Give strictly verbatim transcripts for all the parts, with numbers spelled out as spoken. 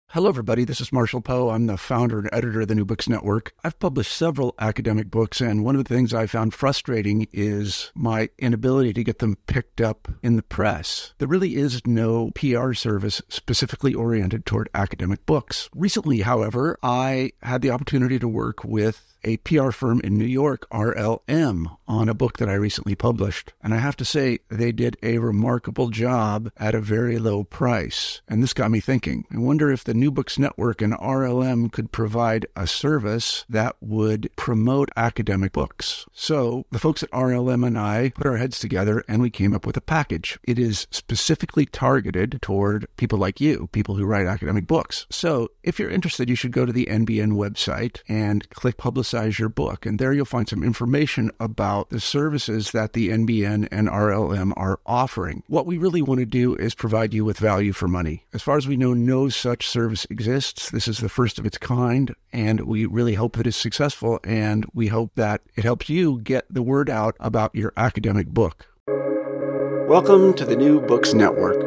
Hello, everybody. This is Marshall Poe. I'm the founder and editor of the New Books Network. I've published several academic books, and one of the things I found frustrating is my inability to get them picked up in the press. There really is no P R service specifically oriented toward academic books. Recently, however, I had the opportunity to work with a P R firm in New York, R L M, on a book that I recently published. And I have to say, they did a remarkable job at a very low price. And this got me thinking. I wonder if the New Books Network and R L M could provide a service that would promote academic books. So the folks at R L M and I put our heads together and we came up with a package. It is specifically targeted toward people like you, people who write academic books. So if you're interested, you should go to the N B N website and click Publicize your book. And there you'll find some information about the services that the N B N and R L M are offering. What we really want to do is provide you with value for money. As far as we know, no such service exists. This is the first of its kind, and we really hope that it's successful, and we hope that it helps you get the word out about your academic book. Welcome to the New Books Network.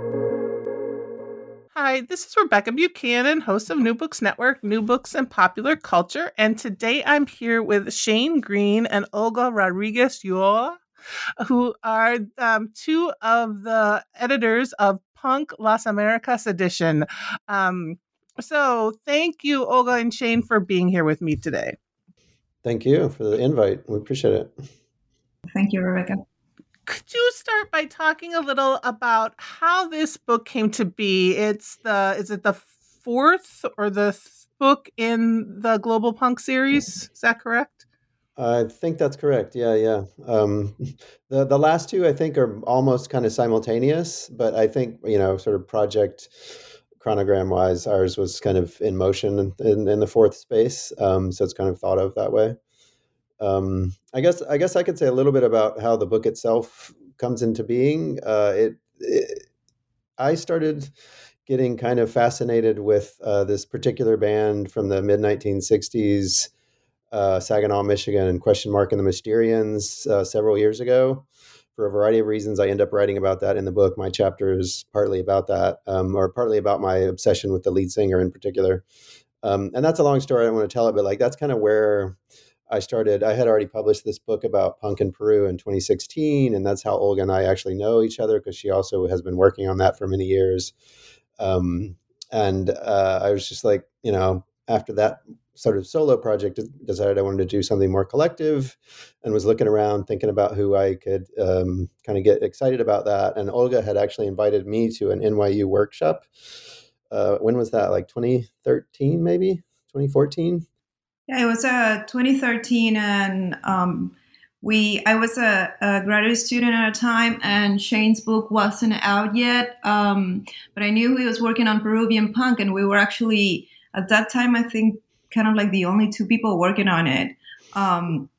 Hi, this is Rebecca Buchanan, host of New Books Network, New Books and Popular Culture, and today I'm here with Shane Green and Olga Rodriguez-Ulloa, who are um, two of the editors of Punk Las Americas edition. Um, so thank you, Olga and Shane, for being here with me today. Thank you for the invite. We appreciate it. Thank you, Rebecca. Could you start by talking a little about how this book came to be? It's the, is it the fourth or the th- book in the Global Punk series? Is that correct? I think that's correct. Yeah, yeah. Um, the the last two, I think, are almost kind of simultaneous, but I think, you know, sort of project chronogram wise, ours was kind of in motion in, in, in the fourth space. Um, so it's kind of thought of that way. Um, I guess I guess I could say a little bit about how the book itself comes into being. Uh, it, it I started getting kind of fascinated with uh, this particular band from the mid nineteen sixties, uh, Saginaw, Michigan, and Question Mark and the Mysterians uh, several years ago. For a variety of reasons, I end up writing about that in the book. My chapter is partly about that, um, or partly about my obsession with the lead singer in particular. Um, and that's a long story. I don't want to tell it, but like that's kind of where I started. I had already published this book about punk in Peru in twenty sixteen, and that's how Olga and I actually know each other, because she also has been working on that for many years. Um, and uh, I was just like, you know, after that sort of solo project, decided I wanted to do something more collective, and was looking around thinking about who I could um, kind of get excited about that. And Olga had actually invited me to an N Y U workshop. Uh, when was that? Like twenty thirteen, maybe twenty fourteen? Yeah, it was uh, twenty thirteen, and um, we. I was a, a graduate student at a time, and Shane's book wasn't out yet. Um, but I knew he was working on Peruvian punk, and we were actually at that time, I think, kind of like the only two people working on it. Um,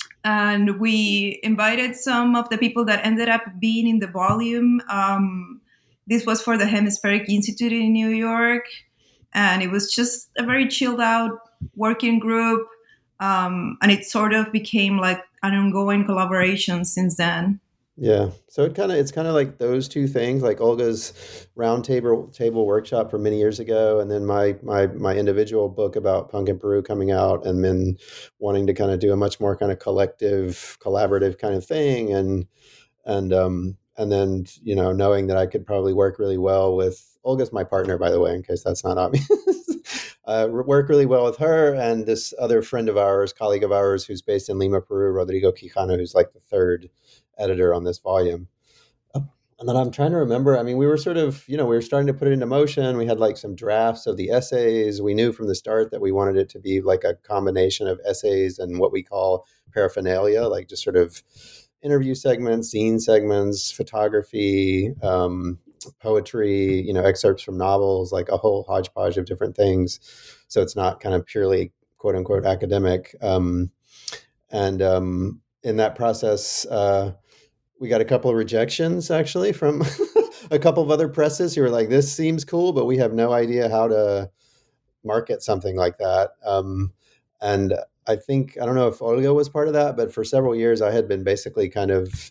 and we invited some of the people that ended up being in the volume. Um, this was for the Hemispheric Institute in New York, and it was just a very chilled out working group, um, and it sort of became like an ongoing collaboration since then. Yeah, so it kind of it's kind of like those two things, like Olga's round table table workshop from many years ago, and then my my my individual book about punk in Peru coming out, and then wanting to kind of do a much more kind of collective, collaborative kind of thing, and and um and then you know knowing that I could probably work really well with Olga's my partner, by the way, in case that's not obvious. Uh, work really well with her and this other friend of ours, colleague of ours, who's based in Lima, Peru, Rodrigo Quijano, who's like the third editor on this volume. Uh, and then I'm trying to remember, I mean, we were sort of, you know, we were starting to put it into motion. We had like some drafts of the essays. We knew from the start that we wanted it to be like a combination of essays and what we call paraphernalia, like just sort of interview segments, scene segments, photography, um, poetry, you know, excerpts from novels, like a whole hodgepodge of different things. So it's not kind of purely quote unquote academic. Um, and um, in that process, uh, we got a couple of rejections actually from a couple of other presses who were like, this seems cool, but we have no idea how to market something like that. Um, and I think, I don't know if Olga was part of that, but for several years I had been basically kind of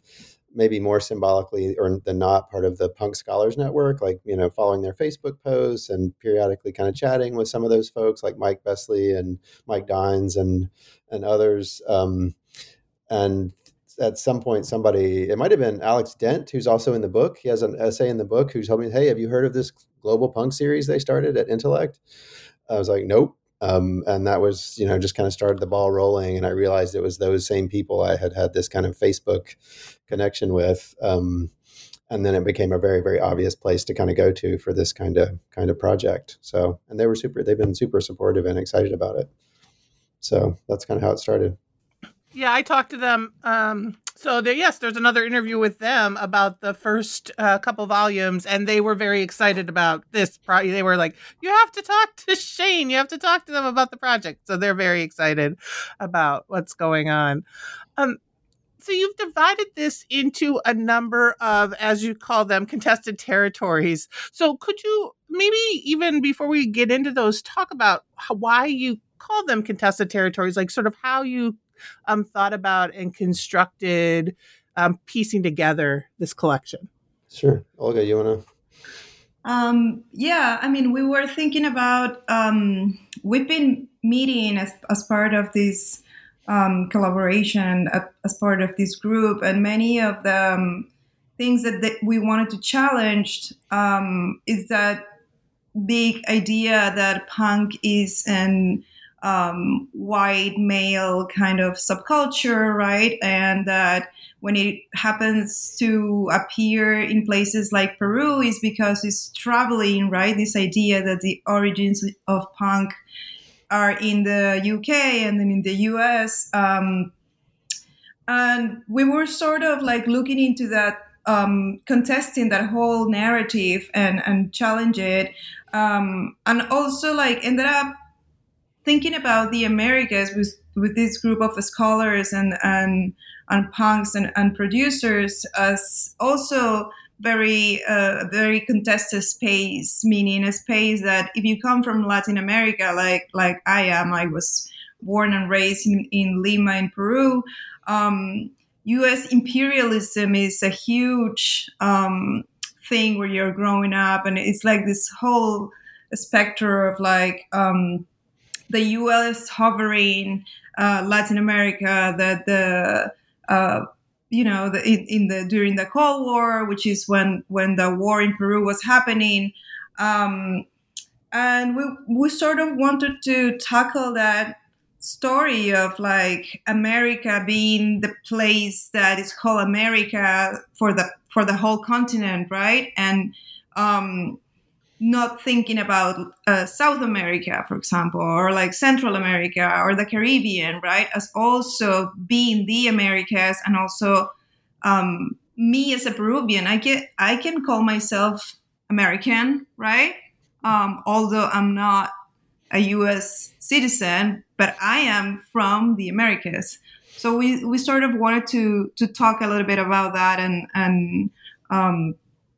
maybe more symbolically or than not part of the Punk Scholars Network, like, you know, following their Facebook posts and periodically kind of chatting with some of those folks like Mike Besley and Mike Dines and and others. Um, and at some point, somebody, it might have been Alex Dent, who's also in the book. He has an essay in the book who's told me, hey, have you heard of this global punk series they started at Intellect? I was like, nope. Um, and that was, you know, just kind of started the ball rolling. And I realized it was those same people I had had this kind of Facebook connection with. Um, and then it became a very, very obvious place to kind of go to for this kind of kind of project. So, and they were super, they've been super supportive and excited about it. So that's kind of how it started. Yeah, I talked to them. Um, so there, yes, there's another interview with them about the first uh, couple volumes, and they were very excited about this project. They were like, "You have to talk to Shane. You have to talk to them about the project." So they're very excited about what's going on. Um, so you've divided this into a number of, as you call them, contested territories. So could you maybe even before we get into those, talk about how, why you call them contested territories, like sort of how you Um, thought about and constructed um, piecing together this collection? Sure. Olga, you want to? Um, yeah, I mean, we were thinking about, um, we've been meeting as, as part of this um, collaboration, uh, as part of this group, and many of the um, things that, that we wanted to challenge um, is that big idea that punk is an um, white male kind of subculture, right? And that when it happens to appear in places like Peru is because it's traveling, right? This idea that the origins of punk are in the U K and then in the U S. Um, and we were sort of like looking into that, um, contesting that whole narrative and, and challenge it. Um, and also like ended up thinking about the Americas with, with this group of scholars and and, and punks and, and producers as also very uh, very contested space, meaning a space that if you come from Latin America, like like I am, I was born and raised in, in Lima in Peru. Um, U S imperialism is a huge um, thing where you're growing up, and it's like this whole specter of like um, the U S hovering uh, Latin America, that the uh, you know the, in, in the during the Cold War, which is when when the war in Peru was happening, um, and we we sort of wanted to tackle that story of like America being the place that is called America for the for the whole continent, right? And um, not thinking about uh, South America, for example, or like Central America or the Caribbean, right? As also being the Americas, and also um, me as a Peruvian, I can I can call myself American, right? Um, although I'm not a U S citizen, but I am from the Americas. So we, we sort of wanted to to talk a little bit about that, and and um,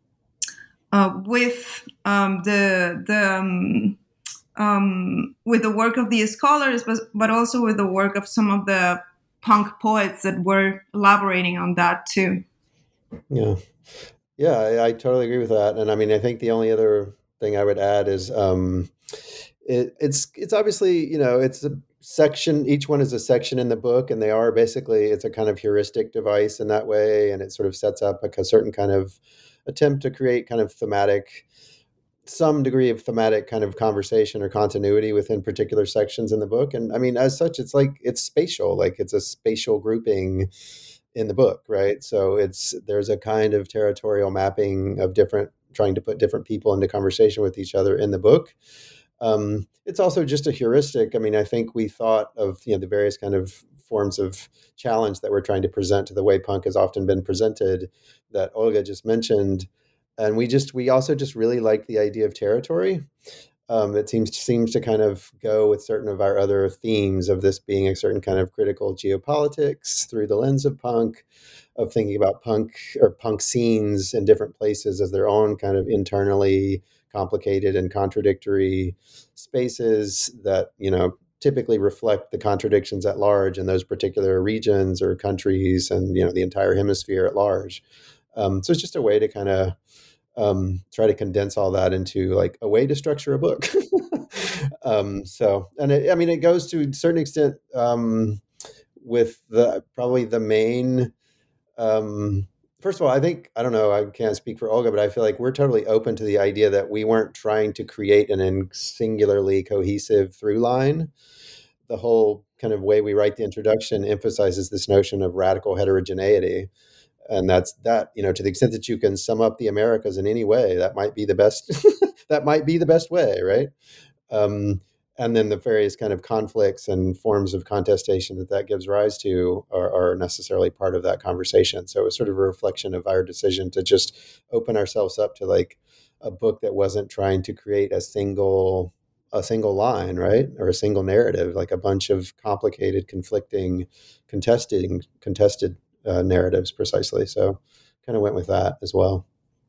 uh, with um, the the um, um, with the work of the scholars, but but also with the work of some of the punk poets that were elaborating on that too. Yeah, yeah, I, I totally agree with that. And I mean, I think the only other thing I would add is um, it, it's it's obviously, you know, it's a section. Each one is a section in the book, and they are basically, it's a kind of heuristic device in that way, and it sort of sets up like a certain kind of attempt to create kind of thematic, some degree of thematic kind of conversation or continuity within particular sections in the book. And I mean, as such, it's like it's spatial, like it's a spatial grouping in the book, right? So it's there's a kind of territorial mapping of different, trying to put different people into conversation with each other in the book. Um, it's also just a heuristic. I mean, I think we thought of, you know, the various kind of forms of challenge that we're trying to present to the way punk has often been presented that Olga just mentioned. And we just, we also just really like the idea of territory. Um, it seems seems to kind of go with certain of our other themes of this being a certain kind of critical geopolitics through the lens of punk, of thinking about punk or punk scenes in different places as their own kind of internally complicated and contradictory spaces that, you know, typically reflect the contradictions at large in those particular regions or countries and, you know, the entire hemisphere at large. Um, so it's just a way to kind of um, try to condense all that into like a way to structure a book. um, so, and it, I mean, it goes to a certain extent um, with the probably the main. Um, first of all, I think I don't know. I can't speak for Olga, but I feel like we're totally open to the idea that we weren't trying to create an singularly cohesive through line. The whole kind of way we write the introduction emphasizes this notion of radical heterogeneity. And that's that, you know, to the extent that you can sum up the Americas in any way, that might be the best, that might be the best way, right? Um, and then the various kind of conflicts and forms of contestation that that gives rise to are, are necessarily part of that conversation. So it was sort of a reflection of our decision to just open ourselves up to like a book that wasn't trying to create a single a single line, right? Or a single narrative, like a bunch of complicated, conflicting, contesting, contested uh, narratives precisely. So kind of went with that as well.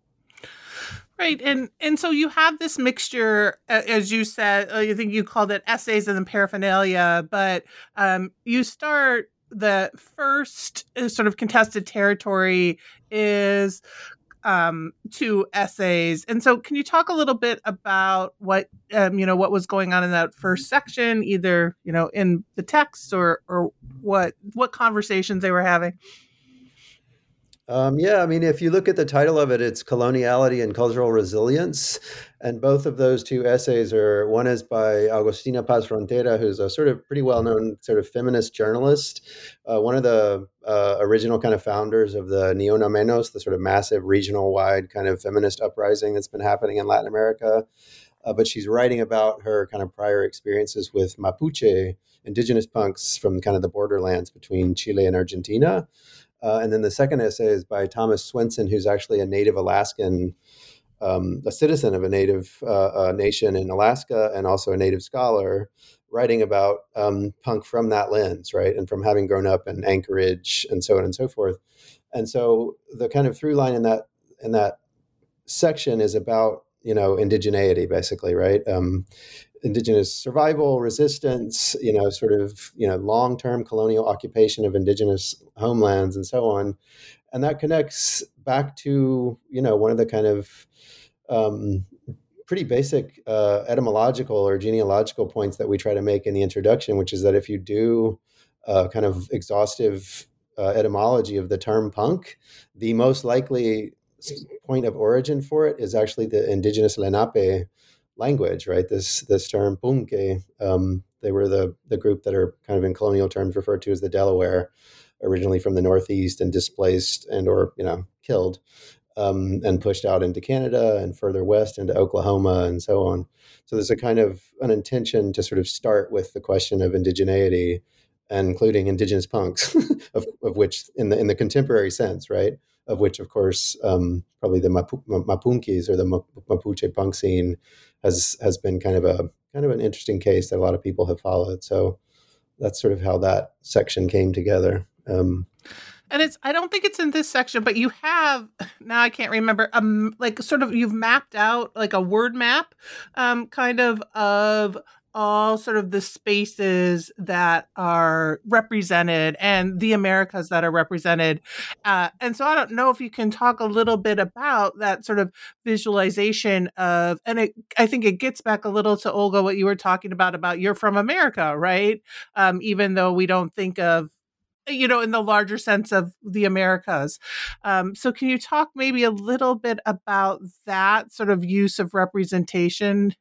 Right. And and so you have this mixture, uh, as you said, uh, I think you called it essays and then paraphernalia, but um, you start the first uh, sort of contested territory is um, two essays. And so can you talk a little bit about what, um, you know, what was going on in that first section, either, you know, in the text or, or what, what conversations they were having? Um, yeah, I mean, if you look at the title of it, it's Coloniality and Cultural Resilience. And both of those two essays are, one is by Agustina Paz Frontera, who's a sort of pretty well-known sort of feminist journalist, uh, one of the uh, original kind of founders of the Ni Una Menos, the sort of massive regional-wide kind of feminist uprising that's been happening in Latin America. Uh, but she's writing about her kind of prior experiences with Mapuche, indigenous punks from kind of the borderlands between Chile and Argentina. Uh, and then the second essay is by Thomas Swenson, who's actually a native Alaskan, um, a citizen of a native uh, uh, nation in Alaska, and also a native scholar, writing about um, punk from that lens, right? And from having grown up in Anchorage and so on and so forth. And so the kind of through line in that in that section is about, you know, indigeneity, basically, right? Um, indigenous survival, resistance, you know, sort of, you know, long-term colonial occupation of indigenous homelands and so on. And that connects back to, you know, one of the kind of um, pretty basic uh, etymological or genealogical points that we try to make in the introduction, which is that if you do a kind of exhaustive uh, etymology of the term punk, the most likely point of origin for it is actually the indigenous Lenape language, right? This this term punke, um, they were the the group that are kind of in colonial terms referred to as the Delaware, originally from the Northeast and displaced and or you know killed um, and pushed out into Canada and further west into Oklahoma and so on. So there's a kind of an intention to sort of start with the question of indigeneity, and including indigenous punks, of, of which in the in the contemporary sense, right? Of which, of course, um, probably the Mapu- Mapunkis or the Mapuche punk scene has has been kind of a kind of an interesting case that a lot of people have followed. So that's sort of how that section came together. Um, and it's I don't think it's in this section, but you have now I can't remember um like sort of you've mapped out like a word map, um, kind of of all sort of the spaces that are represented and the Americas that are represented. Uh, and so I don't know if you can talk a little bit about that sort of visualization of, and it, I think it gets back a little to Olga, what you were talking about, about you're from America, right? Um, even though we don't think of, you know, in the larger sense of the Americas. Um, so can you talk maybe a little bit about that sort of use of representation?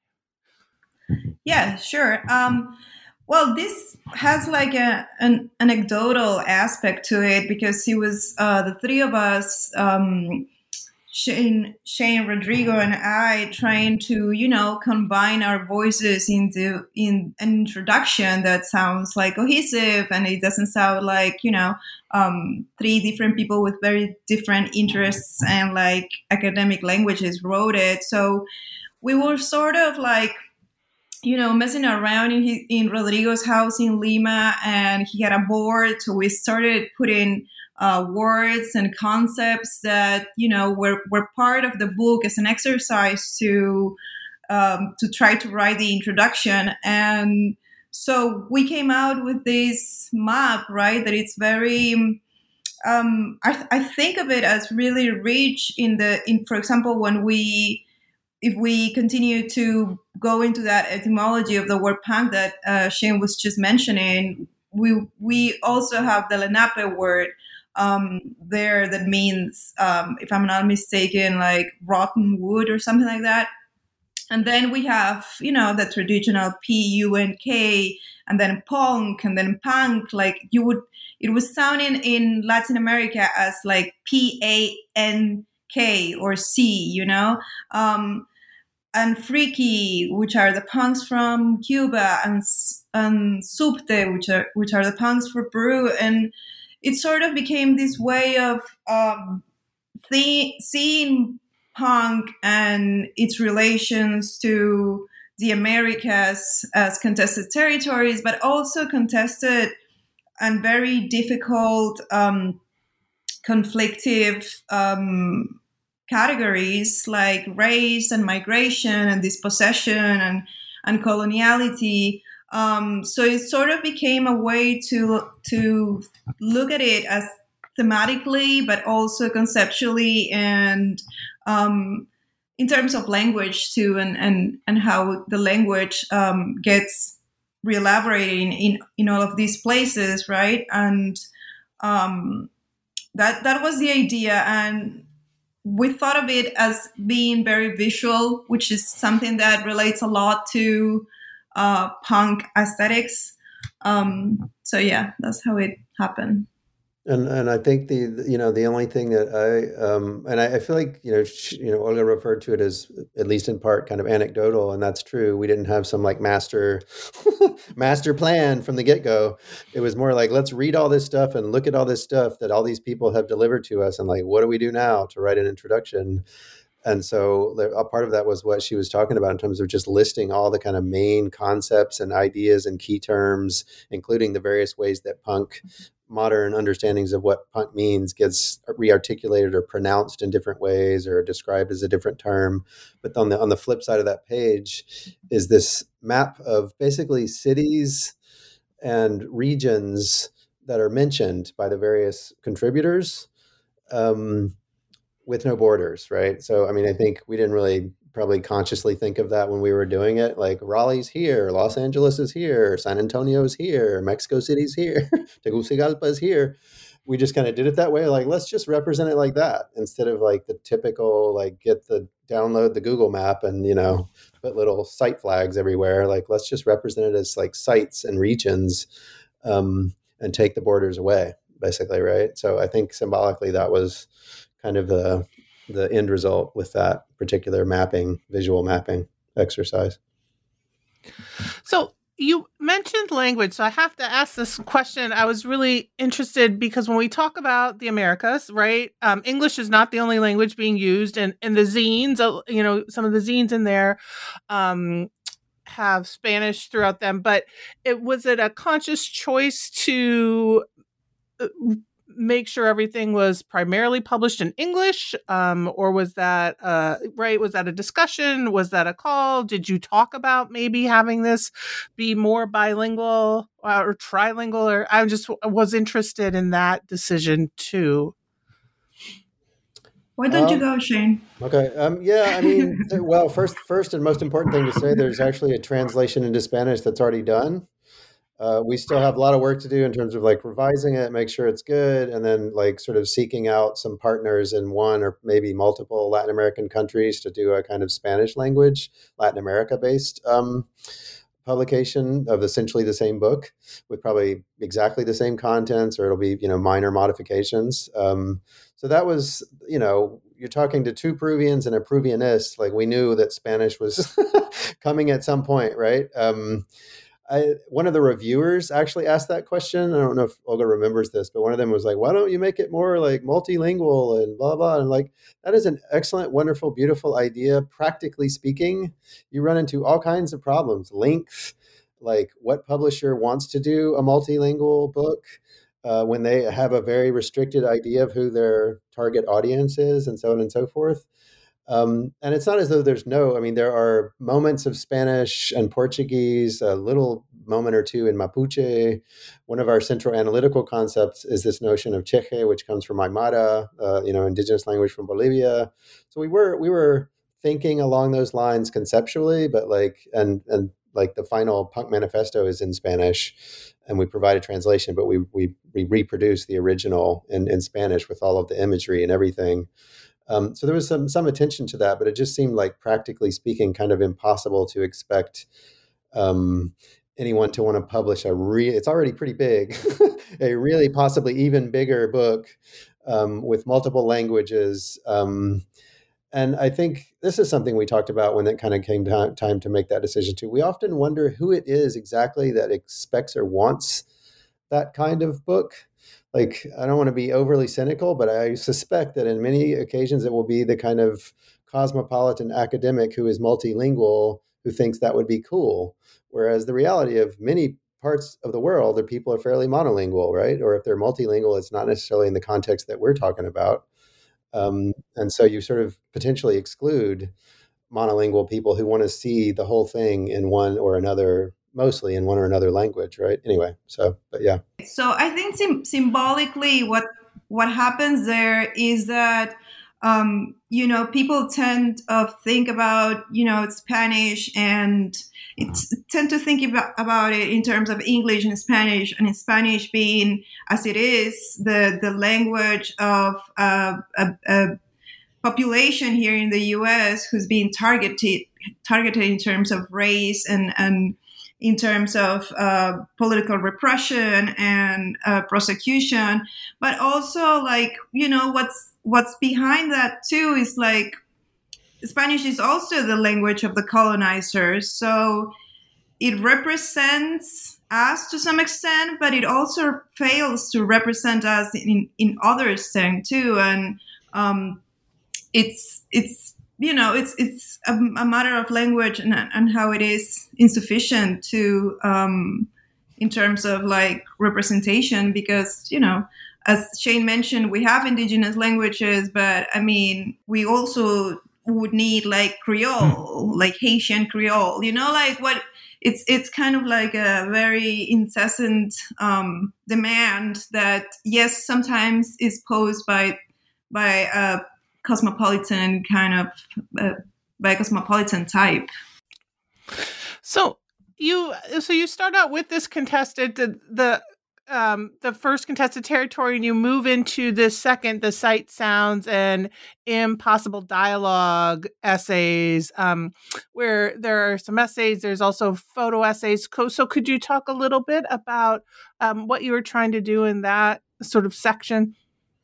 Yeah, sure. Um, well, this has like a, an anecdotal aspect to it because he was uh, the three of us, um, Shane, Shane, Rodrigo, and I, trying to you know combine our voices into in an introduction that sounds like cohesive and it doesn't sound like you know um, three different people with very different interests and like academic languages wrote it. So we were sort of like. you know, messing around in his, in Rodrigo's house in Lima, and he had a board. So we started putting uh, words and concepts that you know were were part of the book as an exercise to um, to try to write the introduction. And So we came out with this map, right? That it's very, um, I, th- I think of it as really rich in the, in, for example, when we, if we continue to go into that etymology of the word punk that uh, Shane was just mentioning, we we also have the Lenape word um, there that means, um, if I'm not mistaken, like rotten wood or something like that. And then we have, you know, the traditional P U N K, and then punk, and then punk. Like you would, it was sounding in Latin America as like P A N K or C, you know? Um, and freaky, which are the punks from Cuba, and and subte, which are which are the punks for Peru, and it sort of became this way of um, the, seeing punk and its relations to the Americas as contested territories, but also contested and very difficult, um, conflictive um, categories like race and migration and dispossession and, and coloniality. Um, so it sort of became a way to to look at it as thematically, but also conceptually, and um, in terms of language too, and and, and how the language um, gets reelaborating in in all of these places, right? And um, that that was the idea, and we thought of it as being very visual, which is something that relates a lot to uh, punk aesthetics. Um, so yeah, that's how it happened. And and I think the you know the only thing that I um, and I, I feel like you know sh- you know Olga referred to it as, at least in part, kind of anecdotal, and that's true. We didn't have some like master master plan from the get go. It was more like, let's read all this stuff and look at all this stuff that all these people have delivered to us, and like, what do we do now to write an introduction? And so a part of that was what she was talking about in terms of just listing all the kind of main concepts and ideas and key terms, including the various ways that punk, modern understandings of what punk means, gets rearticulated or pronounced in different ways or described as a different term. But on the on the flip side of that page is this map of basically cities and regions that are mentioned by the various contributors. Um, with no borders, right? So, I mean, I think we didn't really probably consciously think of that when we were doing it. Like Raleigh's here, Los Angeles is here, San Antonio's here, Mexico City's here, Tegucigalpa is here. We just kind of did it that way. Like, let's just represent it like that instead of like the typical, like get the download the Google map and, you know, put little site flags everywhere. Like, let's just represent it as like sites and regions um, and take the borders away, basically, right? So I think symbolically that was kind of the the end result with that particular mapping, visual mapping exercise. So you mentioned language, so I have to ask this question. I was really interested because when we talk about the Americas, right, um, English is not the only language being used, and, and the zines, uh, you know, some of the zines in there um, have Spanish throughout them, but it was it a conscious choice to uh, make sure everything was primarily published in English, um, or was that uh, right? Was that a discussion? Was that a call? Did you talk about maybe having this be more bilingual uh, or trilingual? Or I just was interested in that decision too. Why don't um, you go, Shane? Okay. Um, yeah. I mean, well, first, first and most important thing to say, there's actually a translation into Spanish that's already done. Uh, we still have a lot of work to do in terms of like revising it, make sure it's good, and then like sort of seeking out some partners in one or maybe multiple Latin American countries to do a kind of Spanish language, Latin America based um, publication of essentially the same book with probably exactly the same contents, or it'll be, you know, minor modifications. Um, so that was, you know, you're talking to two Peruvians and a Peruvianist. Like we knew that Spanish was coming at some point, right? Um, I, one of the reviewers actually asked that question. I don't know if Olga remembers this, but one of them was like, why don't you make it more like multilingual and blah, blah. And like, that is an excellent, wonderful, beautiful idea. Practically speaking, you run into all kinds of problems. Length, like what publisher wants to do a multilingual book uh, when they have a very restricted idea of who their target audience is, and so on and so forth. Um, and it's not as though there's no, I mean, there are moments of Spanish and Portuguese, uh, little moment or two in Mapuche. One of our central analytical concepts is this notion of Cheche, which comes from Aymara, uh, you know, indigenous language from Bolivia. So we were we were thinking along those lines conceptually, but like and and like the final Punk Manifesto is in Spanish, and we provide a translation, but we we, we reproduce the original in, in Spanish with all of the imagery and everything. Um, so there was some some attention to that, but it just seemed like, practically speaking, kind of impossible to expect um, anyone to want to publish a real, it's already pretty big, a really possibly even bigger book um, with multiple languages. Um, and I think this is something we talked about when it kind of came to, time to make that decision too. We often wonder who it is exactly that expects or wants that kind of book. Like, I don't want to be overly cynical, but I suspect that in many occasions it will be the kind of cosmopolitan academic who is multilingual who thinks that would be cool. Whereas the reality of many parts of the world are people are fairly monolingual, right? Or if they're multilingual, it's not necessarily in the context that we're talking about. Um, and so you sort of potentially exclude monolingual people who want to see the whole thing in one or another, mostly in one or another language, right? Anyway, so, but yeah. So I think sim- symbolically what what happens there is that, um, you know, people tend to think about, you know, Spanish and it's, tend to think about, about it in terms of English and Spanish, and in Spanish being, as it is, the, the language of uh, a, a population here in the U S who's being targeted targeted in terms of race and, and in terms of uh, political repression and uh, prosecution, but also, like, you know, what's what's behind that too is like Spanish is also the language of the colonizers, so it represents us to some extent, but it also fails to represent us in in other extent too, and um, it's it's. You know, it's it's a, a matter of language and, and how it is insufficient to, um, in terms of like representation, because, you know, as Shane mentioned, we have indigenous languages, but I mean, we also would need like Creole, like Haitian Creole, you know, like what it's it's kind of like a very incessant um, demand that, yes, sometimes is posed by by uh, cosmopolitan kind of uh, by cosmopolitan type. So you so you start out with this contested the, the um the first contested territory, and you move into the second, the sight, sounds, and impossible dialogue essays, um where there are some essays. There's also photo essays. So could you talk a little bit about um what you were trying to do in that sort of section?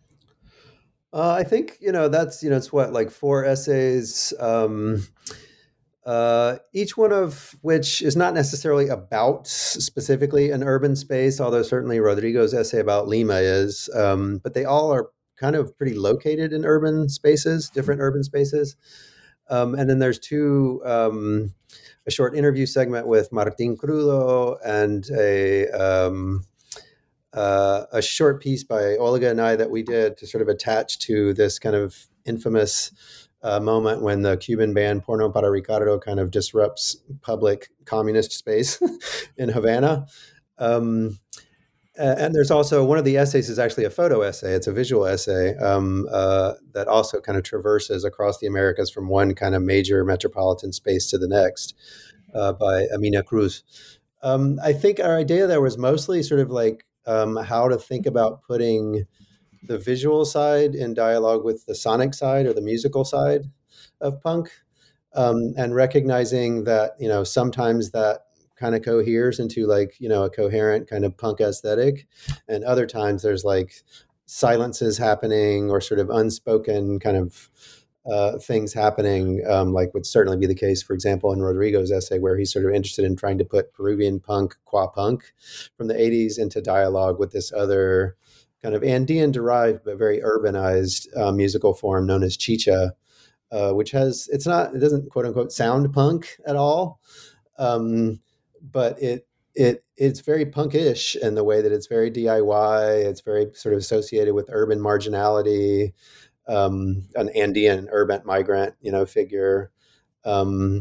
Uh, I think, you know, that's, you know, it's what, like four essays, um, uh, each one of which is not necessarily about specifically an urban space, although certainly Rodrigo's essay about Lima is, um, but they all are kind of pretty located in urban spaces, different urban spaces. Um, and then there's two, um, a short interview segment with Martin Crudo and a... Um, Uh, a short piece by Olga and I that we did to sort of attach to this kind of infamous uh, moment when the Cuban band Porno para Ricardo kind of disrupts public communist space in Havana. Um, and there's also one of the essays is actually a photo essay. It's a visual essay um, uh, that also kind of traverses across the Americas from one kind of major metropolitan space to the next uh, by Amina Cruz. Um, I think our idea there was mostly sort of like Um, how to think about putting the visual side in dialogue with the sonic side or the musical side of punk, um, and recognizing that, you know, sometimes that kind of coheres into like, you know, a coherent kind of punk aesthetic, and other times there's like silences happening or sort of unspoken kind of uh, things happening, um, like would certainly be the case, for example, in Rodrigo's essay, where he's sort of interested in trying to put Peruvian punk, qua punk, from the eighties into dialogue with this other kind of Andean-derived but very urbanized uh, musical form known as chicha, uh, which has, it's not, it doesn't quote unquote sound punk at all, um, but it it it's very punkish in the way that it's very D I Y. It's very sort of associated with urban marginality. Um, an Andean urban migrant, you know, figure. Um,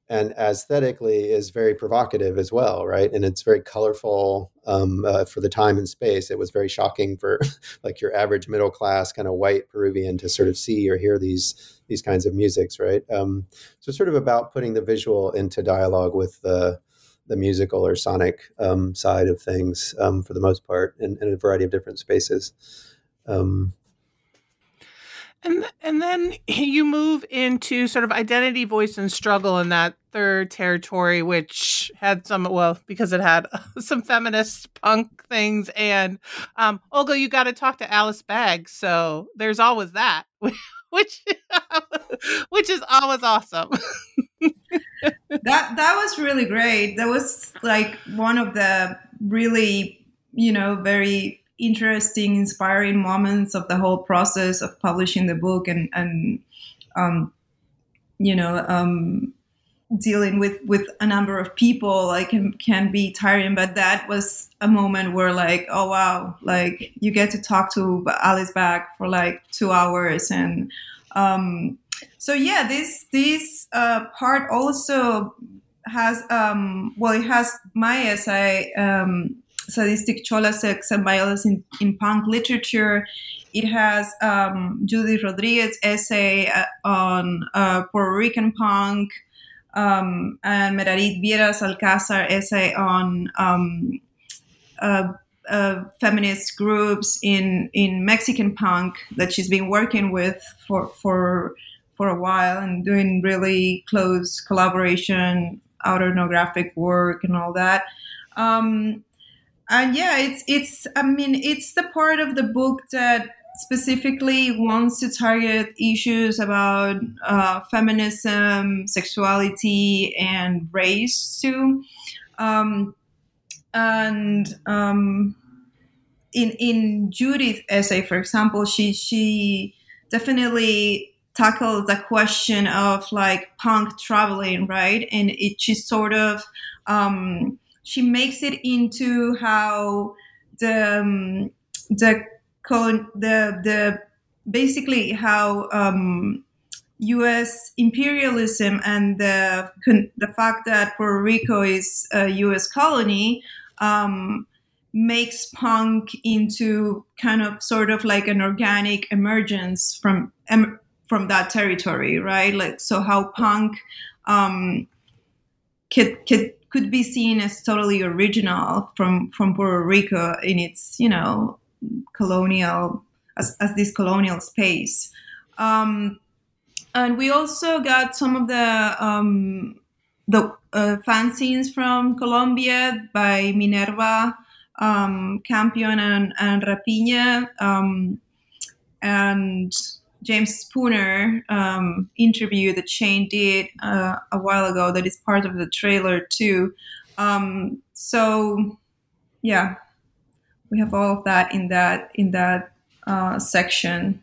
and aesthetically is very provocative as well, right? And it's very colorful um, uh, for the time and space. It was very shocking for like your average middle class kind of white Peruvian to sort of see or hear these these kinds of musics, right? Um, so it's sort of about putting the visual into dialogue with the the musical or sonic um, side of things um, for the most part, in, in a variety of different spaces. Um, And and then you move into sort of identity, voice, and struggle in that third territory, which had some, well, because it had some feminist punk things. And um, Olga, you got to talk to Alice Baggs, so there's always that, which which is always awesome. that that was really great. That was like one of the really, you know, very interesting, inspiring moments of the whole process of publishing the book and and um, you know um, dealing with with a number of people. Like can can be tiring, but that was a moment where like, oh wow, like you get to talk to Alice Baggs for like two hours and. Um, So yeah, this this uh, part also has um, well, it has my essay, um, Sadistic Chola Sex and Violence in, in Punk Literature. It has um, Judy Rodriguez's essay uh, on uh, Puerto Rican punk, um, and Merarit Viera's Alcázar essay on um, uh, uh, feminist groups in in Mexican punk that she's been working with for for. for a while and doing really close collaboration, autoethnographic work and all that. Um, and yeah, it's, it's, I mean, it's the part of the book that specifically wants to target issues about uh, feminism, sexuality, and race too. Um, and um, in, in Judith's essay, for example, she, she definitely tackles the question of like punk traveling, right? And it she sort of um, she makes it into how the um, the the the basically how um, U S imperialism and the the fact that Puerto Rico is a U S colony um, makes punk into kind of sort of like an organic emergence from. Em- from that territory, right? Like, so how punk um, could, could could be seen as totally original from, from Puerto Rico in its, you know, colonial, as, as this colonial space. Um, and we also got some of the um, the uh, fanzines from Colombia by Minerva, um, Campion, and, and Rapiña, um, and James Spooner um, interview that Shane did uh, a while ago that is part of the trailer too. Um, so yeah, we have all of that in that in that uh, section.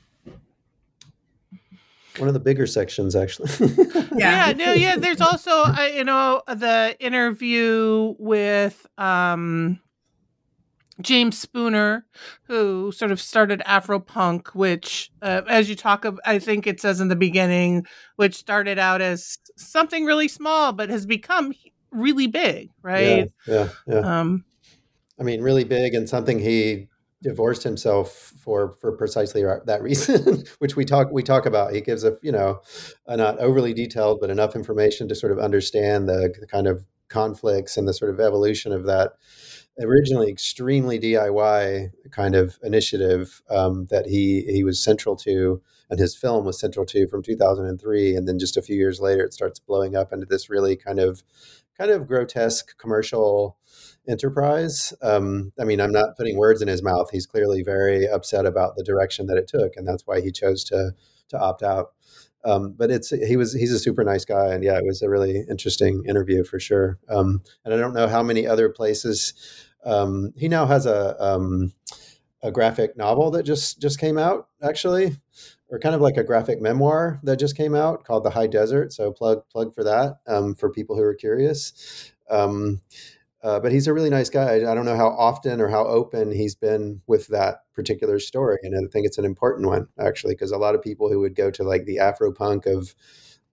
One of the bigger sections, actually. yeah. yeah, no, yeah. There's also uh, you know the interview with. Um, James Spooner, who sort of started Afropunk, which, uh, as you talk of, I think it says in the beginning, which started out as something really small, but has become really big, right? Yeah, yeah. yeah. Um, I mean, really big, and something he divorced himself for for precisely that reason, which we talk we talk about. He gives a you know, a not overly detailed, but enough information to sort of understand the, the kind of conflicts and the sort of evolution of that. Originally extremely D I Y kind of initiative um, that he he was central to, and his film was central to from two thousand three, and then just a few years later, it starts blowing up into this really kind of kind of grotesque commercial enterprise. Um, I mean, I'm not putting words in his mouth. He's clearly very upset about the direction that it took, and that's why he chose to to opt out. Um, but it's he was he's a super nice guy, and yeah, it was a really interesting interview for sure. Um, and I don't know how many other places. Um, he now has a um, a graphic novel that just just came out, actually, or kind of like a graphic memoir that just came out called The High Desert. So plug plug for that um, for people who are curious. Um, uh, but he's a really nice guy. I don't know how often or how open he's been with that particular story, and I think it's an important one actually, because a lot of people who would go to like the Afropunk of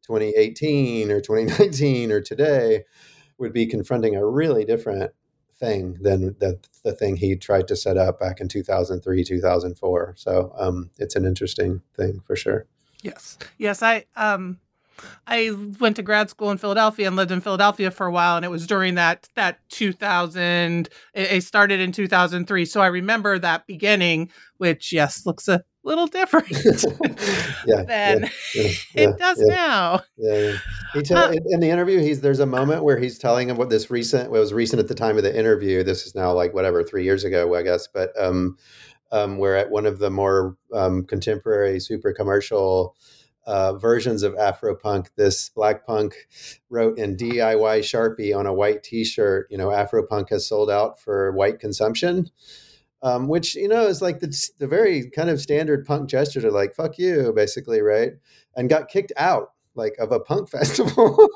twenty eighteen or twenty nineteen or today would be confronting a really different thing than the, the thing he tried to set up back in two thousand three, two thousand four. So um, it's an interesting thing for sure. Yes. Yes. I, um, I went to grad school in Philadelphia and lived in Philadelphia for a while. And it was during that, that two thousand, it, it started in two thousand three. So I remember that beginning, which yes, looks a little different yeah, than yeah, yeah, it does yeah, now. Yeah, yeah. He tell, uh, in the interview, he's there's a moment where he's telling him what this recent, what was recent at the time of the interview. This is now like whatever, three years ago, I guess. But um, um, we're at one of the more um, contemporary, super commercial uh, versions of Afropunk. This black punk wrote in D I Y Sharpie on a white T-shirt, you know, Afropunk has sold out for white consumption. Um, which, you know, is like the, the very kind of standard punk gesture to like, fuck you, basically, right? And got kicked out like of a punk festival.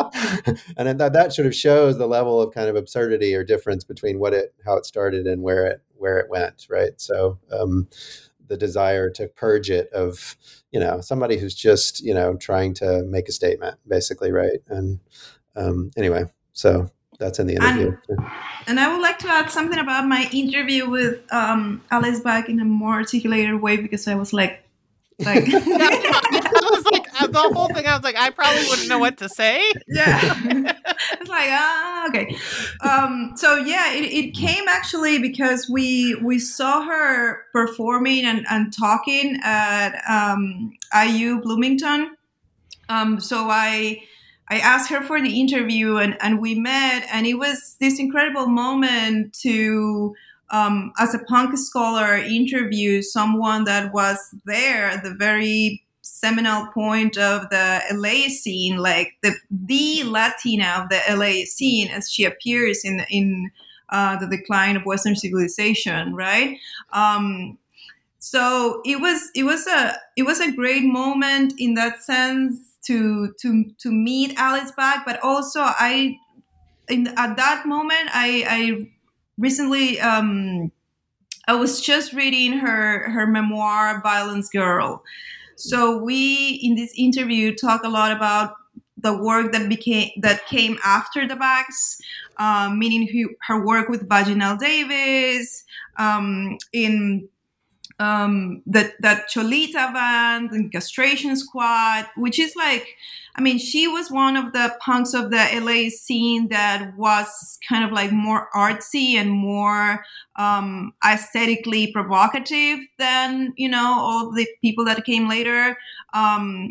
And then that, that sort of shows the level of kind of absurdity or difference between what it, how it started and where it, where it went, right? So um, the desire to purge it of, you know, somebody who's just, you know, trying to make a statement, basically, right? And um, anyway, so that's in the interview. And, and I would like to add something about my interview with um, Alice Bach in a more articulated way, because I was like, like I was like, the whole thing, I was like, I probably wouldn't know what to say. Yeah. It's like, ah, okay. Um, so yeah, it, it came actually because we we saw her performing and, and talking at um, I U Bloomington. Um, so I I asked her for the interview, and, and we met, and it was this incredible moment to, um, as a punk scholar, interview someone that was there at the very seminal point of the L A scene, like the the Latina of the L A scene, as she appears in in uh, The Decline of Western Civilization, right? Um, so it was it was a it was a great moment in that sense to to to meet Alice Bach, but also I in at that moment I I recently um, I was just reading her her memoir Violence Girl. So we in this interview talk a lot about the work that became that came after the Bachs, um, meaning her work with Vaginal Davis, um, in um, that that Cholita band and Castration Squad, which is like, I mean, she was one of the punks of the L A scene that was kind of like more artsy and more um, aesthetically provocative than, you know, all the people that came later. Um,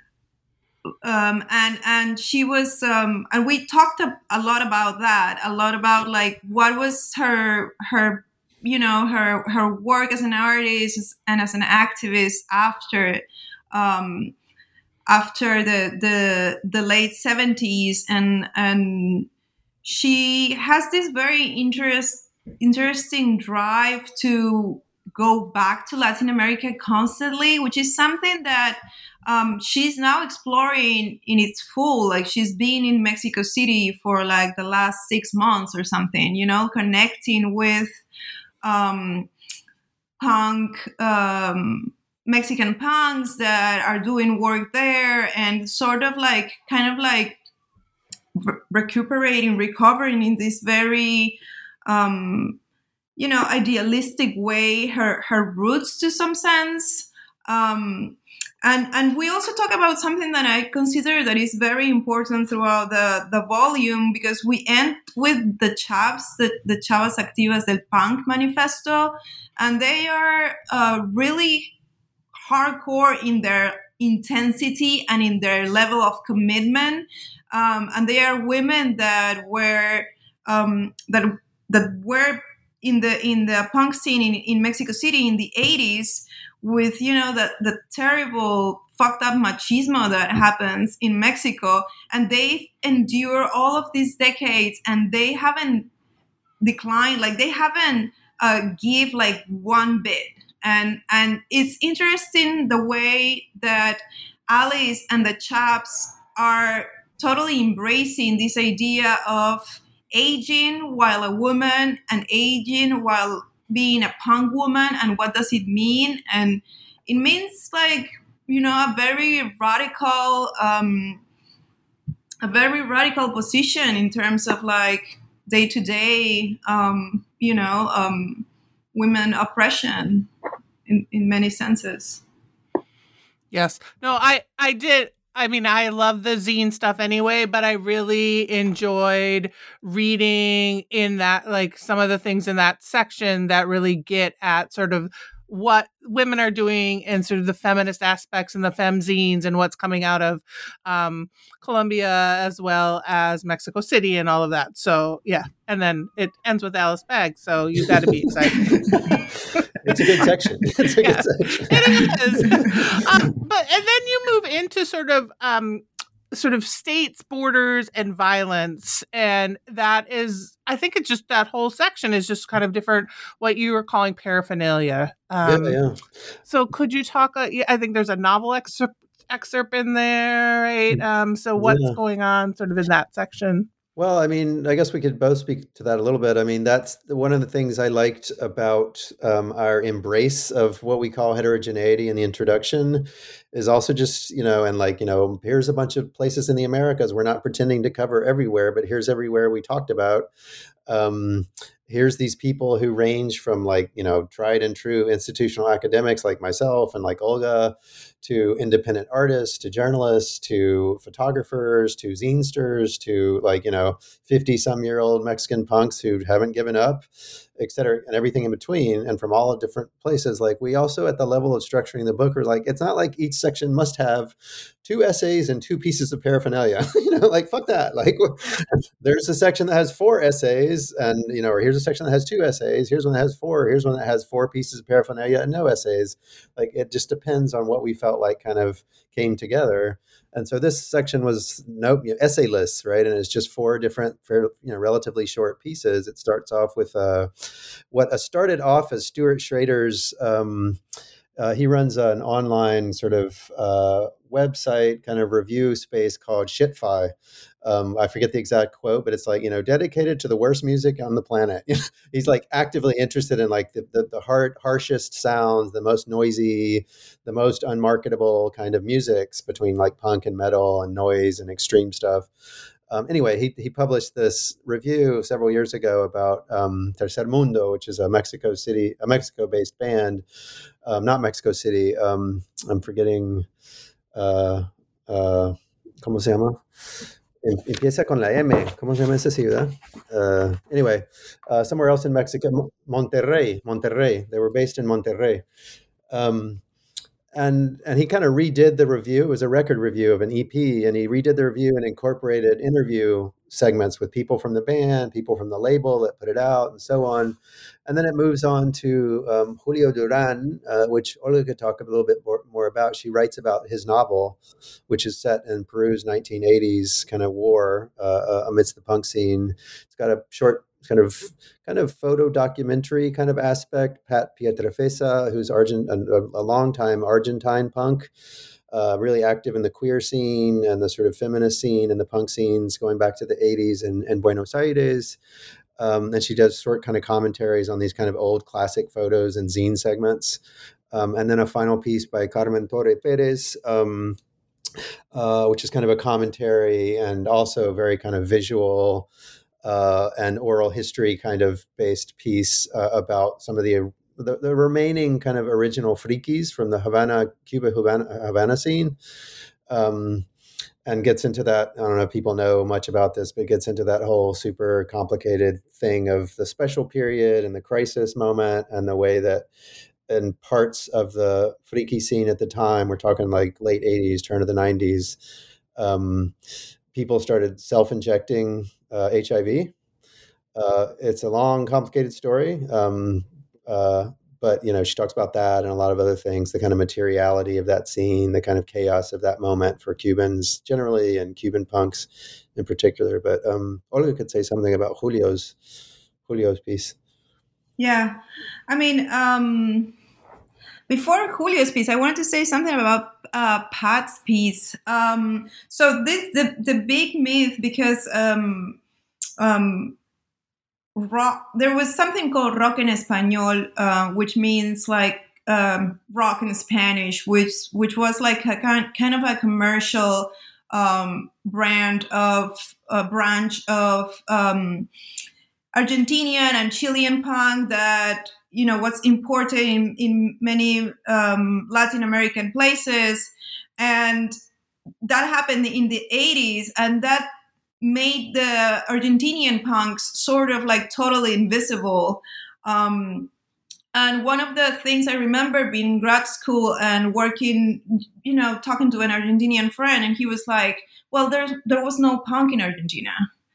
um, and and she was, um, and we talked a, a lot about that, a lot about like what was her her. you know, her her work as an artist and as an activist after um, after the the the late seventies, and and she has this very interest interesting drive to go back to Latin America constantly, which is something that um, she's now exploring in its full. Like, she's been in Mexico City for like the last six months or something, you know, connecting with Um, punk, um, Mexican punks that are doing work there, and sort of like, kind of like re- recuperating, recovering in this very, um, you know, idealistic way, her, her roots to some sense. Um, and and we also talk about something that I consider that is very important throughout the, the volume, because we end with the Chavs, the, the Chavas Activas del Punk manifesto, and they are uh, really hardcore in their intensity and in their level of commitment. Um, and they are women that were um, that that were in the in the punk scene in, in Mexico City in the eighties, with, you know, the, the terrible fucked up machismo that happens in Mexico, and they endure all of these decades, and they haven't declined, like they haven't uh, give like one bit. And and it's interesting the way that Alice and the Chaps are totally embracing this idea of aging while a woman, and aging while being a punk woman, and what does it mean. And it means like you know, a very radical, um, a very radical position in terms of like day to day, um, you know, um, women oppression in, in many senses. Yes. No, I, I did. I mean, I love the zine stuff anyway, but I really enjoyed reading in that, like some of the things in that section that really get at sort of what women are doing and sort of the feminist aspects and the femzines and what's coming out of um, Colombia as well as Mexico City and all of that. So, yeah. And then it ends with Alice Begg. So you got to be excited. It's a good section. It's a Yeah, good section. it is. um, but and then you move into sort of um, sort of states, borders, and violence, and that is, I think, it's just that whole section is just kind of different. What you were calling paraphernalia. Um, yeah, yeah. So could you talk? Uh, I think there's a novel excerpt excerpt in there, right? Um, so what's Yeah. going on, sort of in that section? Well, I mean, I guess we could both speak to that a little bit. I mean, that's one of the things I liked about um, our embrace of what we call heterogeneity in the introduction is also just, you know, and like, you know, here's a bunch of places in the Americas. We're not pretending to cover everywhere, but here's everywhere we talked about. Um, here's these people who range from like, you know, tried and true institutional academics like myself and like Olga, to independent artists, to journalists, to photographers, to zinesters, to like, you know, fifty some year old Mexican punks who haven't given up, et cetera, and everything in between. And from all different places, like we also at the level of structuring the book are like, it's not like each section must have two essays and two pieces of paraphernalia, you know, like fuck that. Like there's a section that has four essays and, you know, or here's a section that has two essays. Here's one that has four. Here's one that has four pieces of paraphernalia and no essays. Like it just depends on what we felt like kind of came together. And so this section was no you know, essay lists, right? And it's just four different, you know, relatively short pieces. It starts off with uh, what uh, started off as Stuart Schrader's. Um, uh, he runs an online sort of uh, website kind of review space called Shitfi. Um, I forget the exact quote, but it's like, you know, dedicated to the worst music on the planet. He's like actively interested in like the, the, the hard, harshest sounds, the most noisy, the most unmarketable kind of musics between like punk and metal and noise and extreme stuff. Um, anyway, he, he published this review several years ago about um, Tercer Mundo, which is a Mexico City, a Mexico-based band, um, not Mexico City. Um, I'm forgetting, uh, uh, ¿cómo se llama? Empieza con la M. ¿Cómo se llama esa ciudad? Uh, anyway, uh, somewhere else in Mexico, Monterrey. Monterrey. They were based in Monterrey. Um, and and he kind of redid the review. It was a record review of an E P, and he redid the review and incorporated interview segments with people from the band, people from the label that put it out, and so on. And then it moves on to um, Julio Duran, uh, which Olga could talk a little bit more, more about. She writes about his novel, which is set in Peru's nineteen eighties kind of war uh, amidst the punk scene. It's got a short kind of kind of photo documentary kind of aspect. Pat Pietrafesa, who's Argent, a, a longtime Argentine punk, uh, really active in the queer scene and the sort of feminist scene and the punk scenes going back to the eighties in, in Buenos Aires. Um, and she does short kind of commentaries on these kind of old classic photos and zine segments. Um, and then a final piece by Carmen Torre Perez, um, uh, which is kind of a commentary and also very kind of visual uh, and oral history kind of based piece uh, about some of the, the the remaining kind of original frikis from the Havana, Cuba Havana, Havana scene. Um, and gets into that. I don't know if people know much about this, but gets into that whole super complicated thing of the special period and the crisis moment and the way that in parts of the freaky scene at the time, we're talking like late eighties, turn of the nineties, um, people started self-injecting uh, H I V. Uh, it's a long, complicated story. Um, uh, But, you know, she talks about that and a lot of other things, the kind of materiality of that scene, the kind of chaos of that moment for Cubans generally and Cuban punks in particular. But um, Olga could say something about Julio's Julio's piece. Yeah. I mean, um, before Julio's piece, I wanted to say something about uh, Pat's piece. Um, so this the, the big myth, because um, um, rock, there was something called rock en español, uh, which means like um, rock in Spanish, which which was like a kind kind of a commercial um, brand of a branch of um, Argentinian and Chilean punk that, you know, was imported in, in many um, Latin American places. And that happened in the eighties, and that made the Argentinian punks sort of like totally invisible. Um, and one of the things I remember being in grad school and working, you know, talking to an Argentinian friend, and he was like, well, there's, there was no punk in Argentina.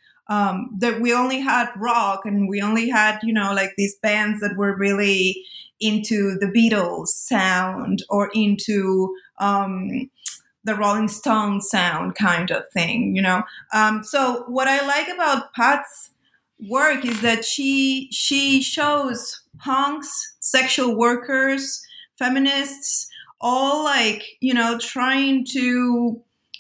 Um, that we only had rock, and we only had, you know, like these bands that were really into the Beatles sound or into um, the Rolling Stones sound kind of thing, you know. Um, so what I like about Pat's work is that she she shows punks, sexual workers, feminists, all like, you know, trying to,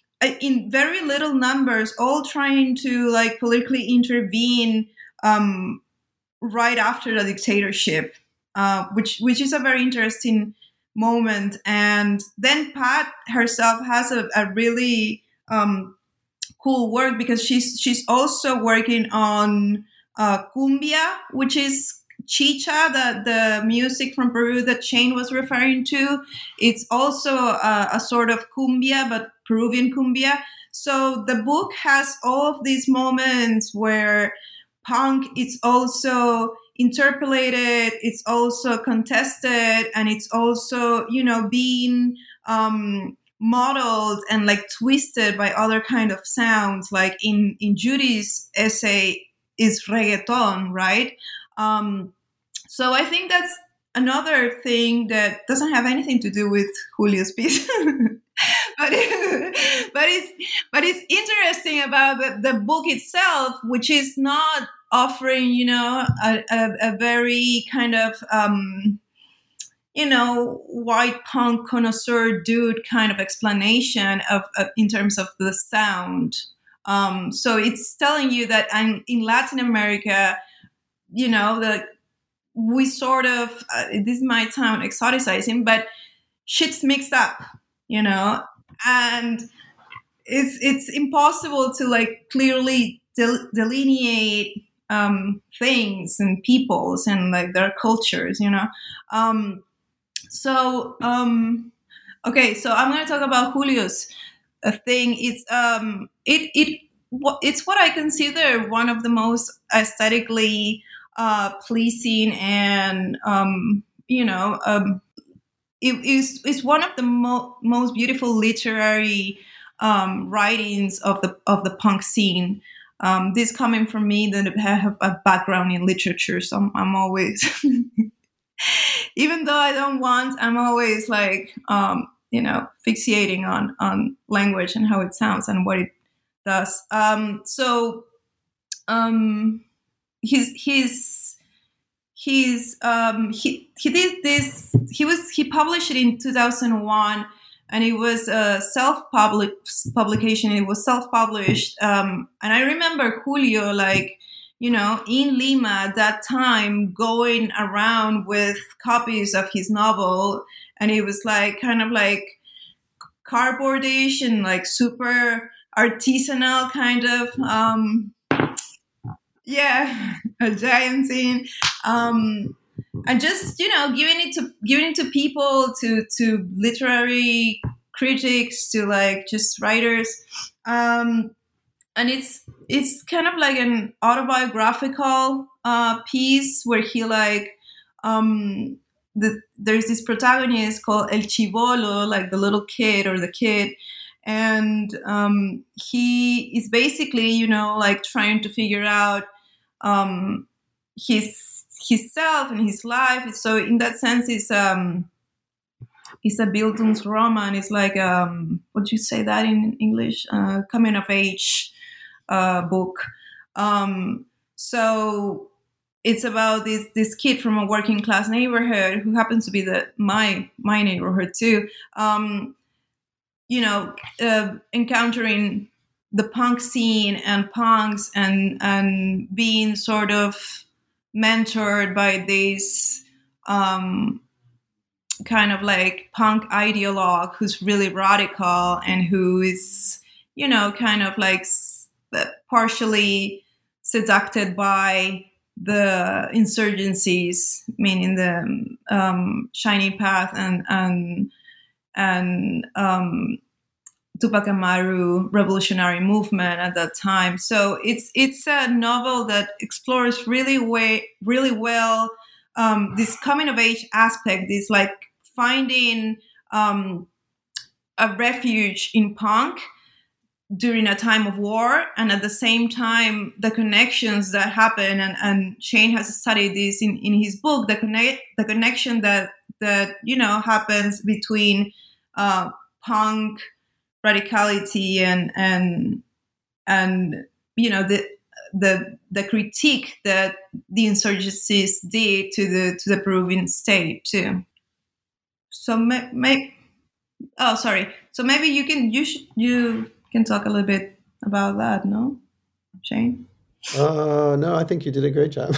in very little numbers, all trying to like politically intervene um, right after the dictatorship, uh, which which is a very interesting moment. And then Pat herself has a, a really um, cool work, because she's she's also working on uh, cumbia, which is chicha, the, the music from Peru that Shane was referring to. It's also a, a sort of cumbia, but Peruvian cumbia. So the book has all of these moments where punk is also interpolated, it's also contested, and it's also, you know, being um, modeled and like twisted by other kind of sounds. Like in, in Judy's essay is reggaeton, right? Um, so I think that's another thing that doesn't have anything to do with Julio's piece. but, it, but it's but it's interesting about the, the book itself, which is not offering, you know, a, a, a very kind of um, you know, white punk connoisseur dude kind of explanation of, of in terms of the sound. Um, so it's telling you that I'm, in Latin America, you know, the we sort of uh, this might sound exoticizing, but shit's mixed up, you know, and it's it's impossible to like clearly del- delineate um, things and peoples and like their cultures, you know. Um, so um, okay, so I'm going to talk about Julio's uh, thing. It's um, it it it's what I consider one of the most aesthetically uh, pleasing and um, you know. Um, It is it's one of the mo- most beautiful literary um, writings of the of the punk scene. Um, this coming from me that have a background in literature, so I'm, I'm always, even though I don't want, I'm always like um, you know, fixating on on language and how it sounds and what it does. Um, so um, his his. He's um, he he did this. He was he published it in two thousand one, and it was a self-public publication. It was self-published, um, and I remember Julio, like, you know, in Lima at that time, going around with copies of his novel, and it was like kind of like cardboardish and like super artisanal kind of. Um, Yeah, a giant scene, um, and just, you know, giving it to giving it to people, to to literary critics, to like just writers, um, and it's it's kind of like an autobiographical uh, piece where he like um, the, there's this protagonist called El Chibolo, like the little kid or the kid. And um, he is basically, you know, like trying to figure out um, his himself and his life. So in that sense, it's um, it's a Bildungsroman. It's like um, what do you say that in English? Uh, coming of age uh, book. Um, so it's about this this kid from a working class neighborhood who happens to be the my my neighborhood too. Um, you know, uh, encountering the punk scene and punks and and being sort of mentored by these um, kind of like punk ideologue who's really radical and who is, you know, kind of like partially seduced by the insurgencies, meaning the um, Shining Path and and and um, Tupac Amaru revolutionary movement at that time. So it's it's a novel that explores really way really well um, this coming of age aspect. This like finding um, a refuge in punk during a time of war, and at the same time the connections that happen, and, and Shane has studied this in, in his book, the connect the connection that that you know happens between uh, punk radicality and and and you know the the the critique that the insurgencies did to the to the Peruvian state too. So may, may oh sorry. So maybe you can you should you can talk a little bit about that, no, Shane? Uh, no, I think you did a great job.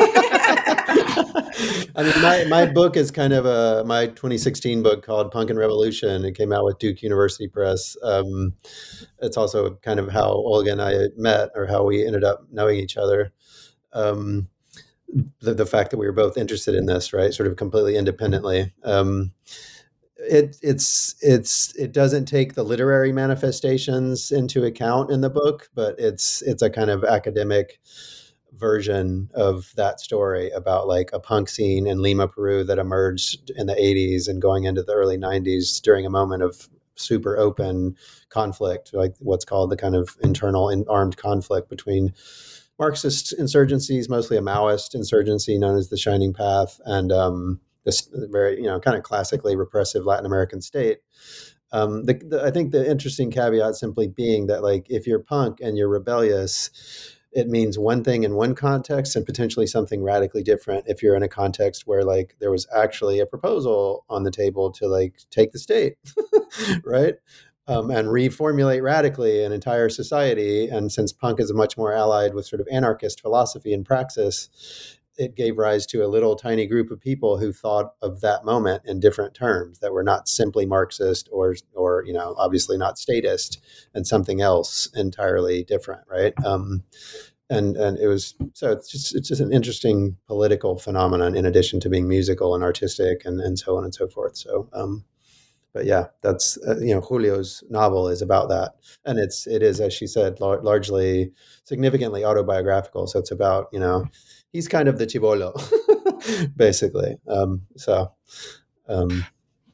I mean, my, my book is kind of a, my twenty sixteen book called Punk and Revolution. It came out with Duke University Press. Um, it's also kind of how Olga and I met, or how we ended up knowing each other. Um, the, the fact that we were both interested in this, right? Sort of completely independently. Um, It it's it's it doesn't take the literary manifestations into account in the book, but it's it's a kind of academic version of that story about like a punk scene in Lima, Peru that emerged in the eighties and going into the early nineties during a moment of super open conflict, like what's called the kind of internal and armed conflict between Marxist insurgencies, mostly a Maoist insurgency known as the Shining Path, and um, this very, you know, kind of classically repressive Latin American state. Um, the, the, I think the interesting caveat simply being that, like, if you're punk and you're rebellious, it means one thing in one context and potentially something radically different if you're in a context where, like, there was actually a proposal on the table to, like, take the state, right? Um, and reformulate radically an entire society. And since punk is much more allied with sort of anarchist philosophy and praxis, it gave rise to a little tiny group of people who thought of that moment in different terms that were not simply Marxist or, or you know, obviously not statist, and something else entirely different, right? Um, and and it was so it's just it's just an interesting political phenomenon in addition to being musical and artistic and, and so on and so forth. So, um, but yeah, that's uh, you know, Julio's novel is about that, and it's it is, as she said, lar- largely significantly autobiographical. So it's about, you know, he's kind of the chibolo, basically. Um, so, um,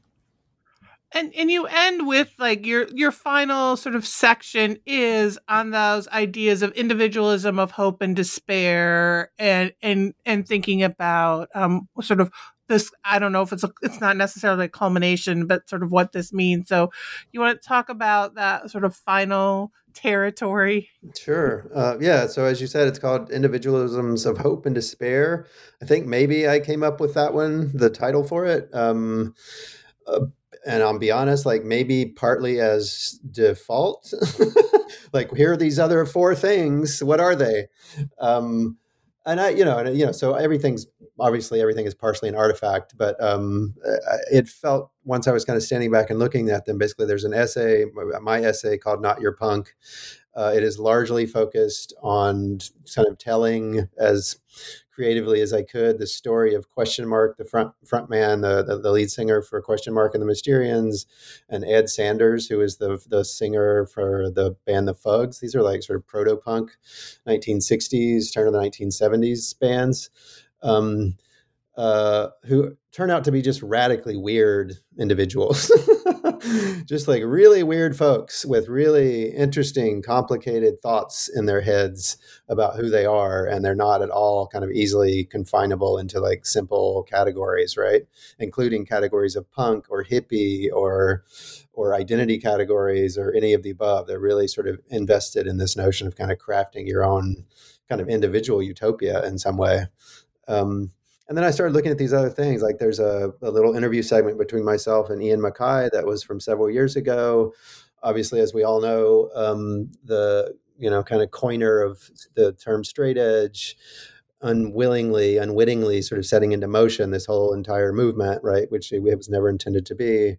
and and you end with, like, your your final sort of section is on those ideas of individualism, of hope and despair, and and and thinking about um, sort of this. I don't know if it's a, it's not necessarily a culmination, but sort of what this means. So, you want to talk about that sort of final territory? Sure. Uh, yeah. So as you said, it's called Individualisms of Hope and Despair. I think maybe I came up with that one, the title for it. Um, uh, and I'll be honest, like maybe partly as default, like here are these other four things. What are they? Um, and I, you know, and you know, so everything's obviously everything is partially an artifact, but um, it felt once I was kind of standing back and looking at them, basically there's an essay, my essay called Not Your Punk. Uh, it is largely focused on kind of telling as creatively as I could the story of Question Mark, the front front man, the, the, the lead singer for Question Mark and the Mysterians, and Ed Sanders, who is the the singer for the band The Fugs. These are like sort of proto-punk nineteen sixties, turn of the nineteen seventies bands, um, uh, who turn out to be just radically weird individuals. Just like really weird folks with really interesting, complicated thoughts in their heads about who they are. And they're not at all kind of easily confinable into like simple categories, right? Including categories of punk or hippie or, or identity categories or any of the above. They're really sort of invested in this notion of kind of crafting your own kind of individual utopia in some way. Um, And then I started looking at these other things. Like there's a, a little interview segment between myself and Ian Mackay that was from several years ago. Obviously, as we all know, um, the, you know, kind of coiner of the term straight edge. unwillingly, unwittingly sort of setting into motion this whole entire movement, right, which it was never intended to be.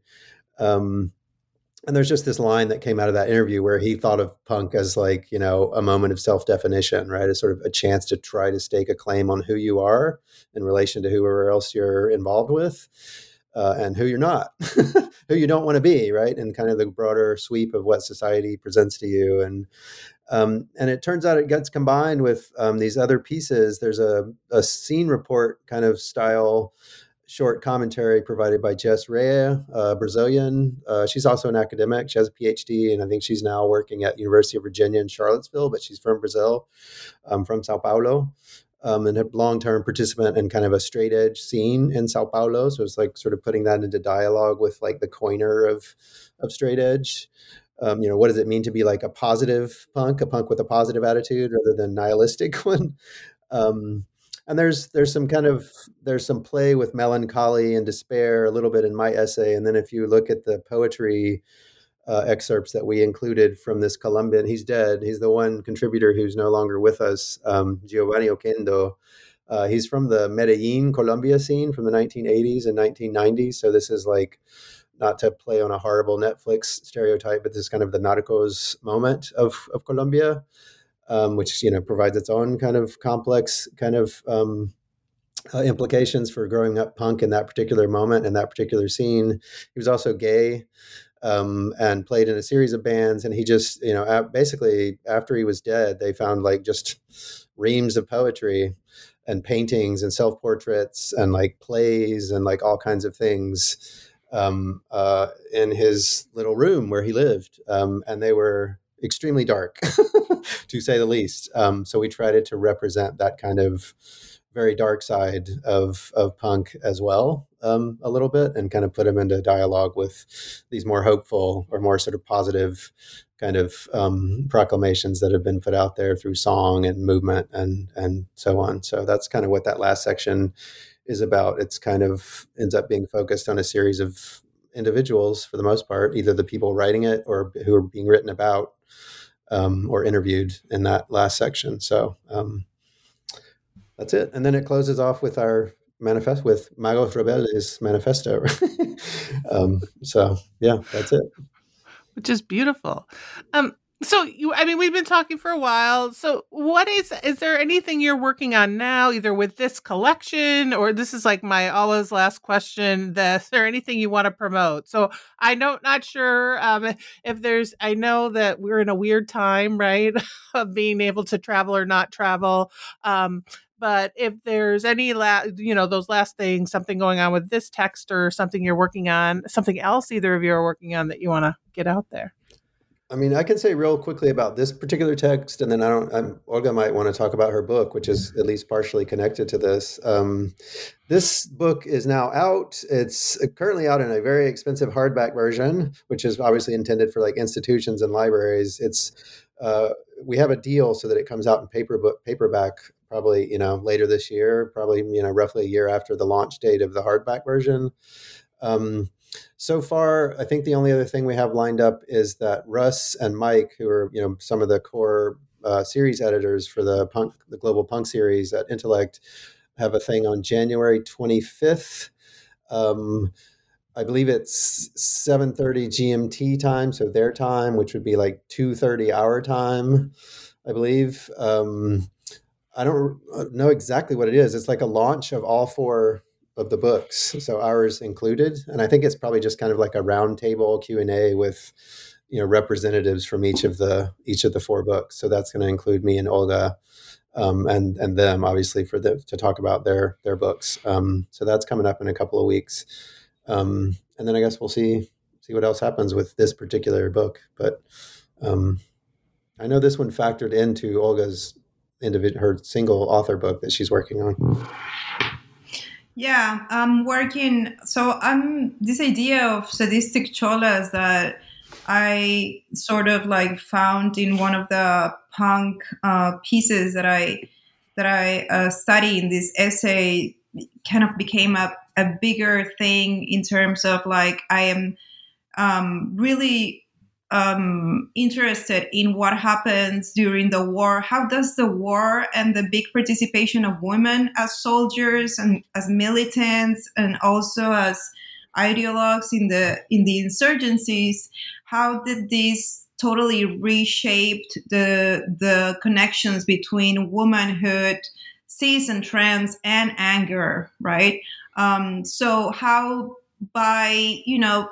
Um, and there's just this line that came out of that interview where he thought of punk as like, you know, a moment of self-definition, right, as sort of a chance to try to stake a claim on who you are in relation to whoever else you're involved with. Uh, and who you're not, who you don't want to be, right? And kind of the broader sweep of what society presents to you. And um, and it turns out it gets combined with um, these other pieces. There's a, a scene report kind of style short commentary provided by Jess Rea, a Brazilian. Uh, she's also an academic. She has a P H D, and I think she's now working at University of Virginia in Charlottesville, but she's from Brazil, um, from Sao Paulo. Um, and a long-term participant in kind of a straight edge scene in Sao Paulo. So it's like sort of putting that into dialogue with like the coiner of, of straight edge. Um, you know, what does it mean to be like a positive punk, a punk with a positive attitude rather than nihilistic one? Um, and there's, there's some kind of, there's some play with melancholy and despair a little bit in my essay. And then if you look at the poetry Uh, excerpts that we included from this Colombian. He's dead. He's the one contributor who's no longer with us, um, Giovanni Oquendo. Uh, he's from the Medellin, Colombia scene from the nineteen eighties and nineteen nineties. So this is like, not to play on a horrible Netflix stereotype, but this is kind of the Narcos moment of, of Colombia, um, which, you know, provides its own kind of complex kind of um, uh, implications for growing up punk in that particular moment and that particular scene. He was also gay. Um, and played in a series of bands. And he just, you know, basically after he was dead, they found like just reams of poetry and paintings and self-portraits and like plays and like all kinds of things um, uh, in his little room where he lived. Um, and they were extremely dark, to say the least. Um, so we tried to represent that kind of very dark side of of punk as well, um, a little bit, and kind of put them into dialogue with these more hopeful or more sort of positive kind of um, proclamations that have been put out there through song and movement and and so on. So that's kind of what that last section is about. It's kind of ends up being focused on a series of individuals for the most part, either the people writing it or who are being written about um, or interviewed in that last section. So um, that's it. And then it closes off with our manifest with Magos Rebeldes manifesto. um, so yeah, that's it. Which is beautiful. Um, so you, I mean, we've been talking for a while. So what is, is there anything you're working on now, either with this collection, or this is like my always last question, that is there anything you want to promote? So I know, not sure um, if there's, I know that we're in a weird time, right? Of being able to travel or not travel. Um, But if there's any, la- you know, those last things, something going on with this text or something you're working on, something else either of you are working on that you want to get out there. I mean, I can say real quickly about this particular text, and then I don't, I'm, Olga might want to talk about her book, which is at least partially connected to this. Um, this book is now out. It's currently out in a very expensive hardback version, which is obviously intended for like institutions and libraries. It's, uh, we have a deal so that it comes out in paper book, paperback probably, you know, later this year, probably, you know, roughly a year after the launch date of the hardback version. Um, so far, I think the only other thing we have lined up is that Russ and Mike, who are, you know, some of the core uh, series editors for the punk, the Global Punk series at Intellect, have a thing on January twenty-fifth. Um, I believe it's seven thirty G M T time, so their time, which would be like two thirty our time, I believe. Um, I don't know exactly what it is. It's like a launch of all four of the books, so ours included. And I think it's probably just kind of like a roundtable Q and A with, you know, representatives from each of the each of the four books. So that's going to include me and Olga, um, and and them obviously for the to talk about their their books. Um, so that's coming up in a couple of weeks, um, and then I guess we'll see see what else happens with this particular book. But um, I know this one factored into Olga's individual her single author book that she's working on. Yeah, I'm working. So I'm this idea of sadistic cholas that I sort of like found in one of the punk uh, pieces that I that I uh, study in this essay kind of became a, a bigger thing in terms of like I am um, really um, interested in what happens during the war. How does the war and the big participation of women as soldiers and as militants and also as ideologues in the in the insurgencies, how did this totally reshaped the the connections between womanhood, cis and trans, and anger, right? Um, so how by, you know,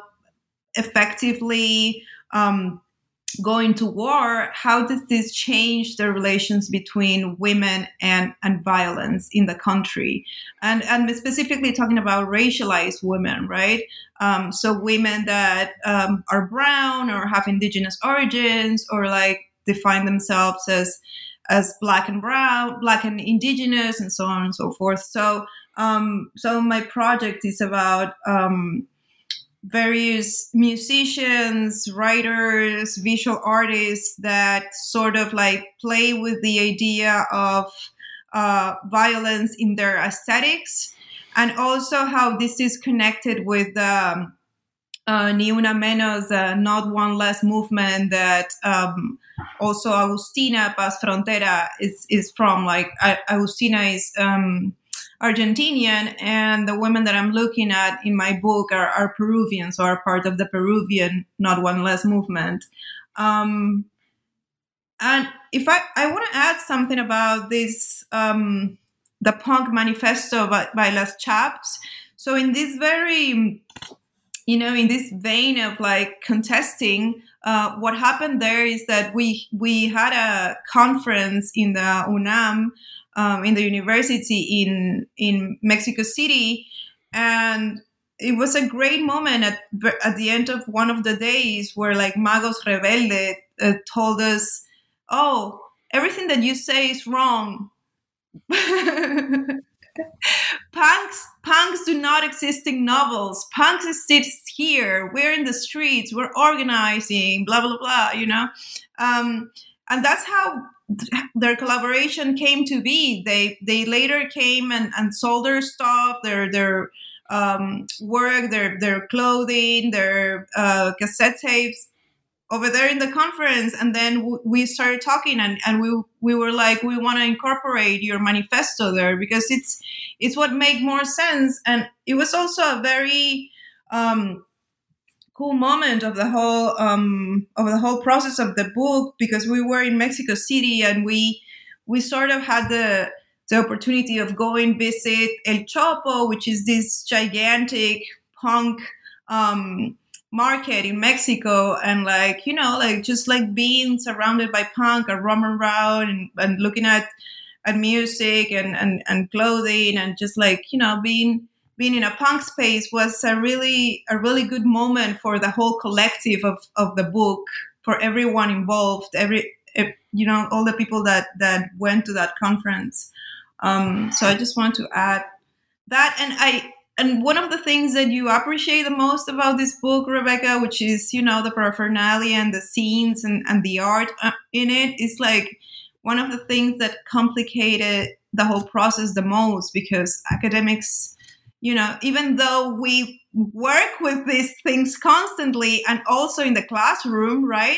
effectively um, going to war, how does this change the relations between women and, and violence in the country? And, and specifically talking about racialized women, right? Um, so women that um, are brown or have indigenous origins or like define themselves as as black and brown, black and indigenous, and so on and so forth. So, um, so my project is about um, various musicians, writers, visual artists that sort of like play with the idea of uh, violence in their aesthetics, and also how this is connected with um, uh, Ni Una Menos, uh, Not One Less movement that um, also Agustina Paz Frontera is, is from. Like uh, Agustina is um, Argentinian, and the women that I'm looking at in my book are, are Peruvian, so are part of the Peruvian Not One Less movement. Um, and if I, I want to add something about this, um, the punk manifesto by, by Las Chaps. So in this very, you know, in this vein of like contesting, uh, what happened there is that we we had a conference in the UNAM, um, in the university in in Mexico City, and it was a great moment at at the end of one of the days where like Magos Rebelde uh, told us, "Oh, everything that you say is wrong." punks punks do not exist in novels. Punks exist here. We're in the streets. We're organizing. Blah blah blah. You know, um, and that's how their collaboration came to be. They they later came and, and sold their stuff, their their um, work, their their clothing, their uh, cassette tapes over there in the conference, and then w- we started talking, and, and we we were like, we want to incorporate your manifesto there because it's it's what made more sense, and it was also a very um, cool moment of the whole um, of the whole process of the book, because we were in Mexico City and we we sort of had the the opportunity of going visit El Chopo, which is this gigantic punk um, market in Mexico, and like, you know, like just like being surrounded by punk and roaming around and, and looking at at music and, and and clothing and just like, you know, being being in a punk space was a really a really good moment for the whole collective of, of the book, for everyone involved, every you know, all the people that that went to that conference. Um, so I just want to add that, and I. And one of the things that you appreciate the most about this book, Rebecca, which is, you know, the paraphernalia and the scenes and, and the art in it, is like one of the things that complicated the whole process the most, because academics, you know, even though we work with these things constantly and also in the classroom, right?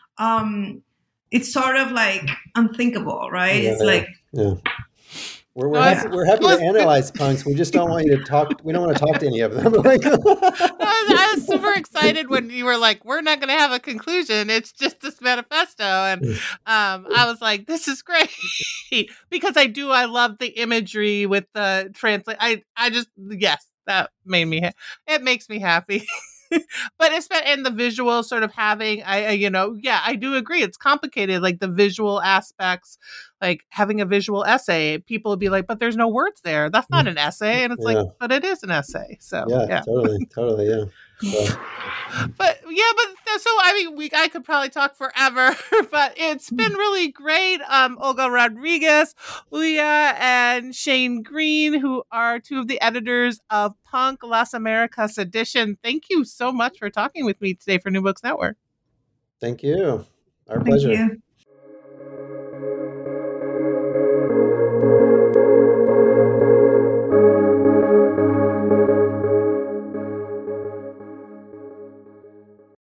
Um, it's sort of like unthinkable, right? Yeah, it's like... Yeah. We're, we're, happy, we're happy to analyze punks. We just don't want you to talk. We don't want to talk to any of them. Like, I, was, I was super excited when you were like, we're not going to have a conclusion. It's just this manifesto. And um, I was like, this is great. Because I do. I love the imagery with the translate. I, I just, yes, that made me, ha- it makes me happy. But it's been in the visual sort of having, I, I, you know, yeah, I do agree. It's complicated, like the visual aspects, like having a visual essay. People would be like, but there's no words there. That's not an essay. And it's yeah. like, but it is an essay. So, yeah, yeah. totally, totally, yeah. So. But yeah, but so I mean, we I could probably talk forever, but it's been really great. Um, Olga Rodriguez, Julia, and Shane Green, who are two of the editors of Punk Las Americas edition. Thank you so much for talking with me today for New Books Network. Thank you. Our Thank pleasure. You.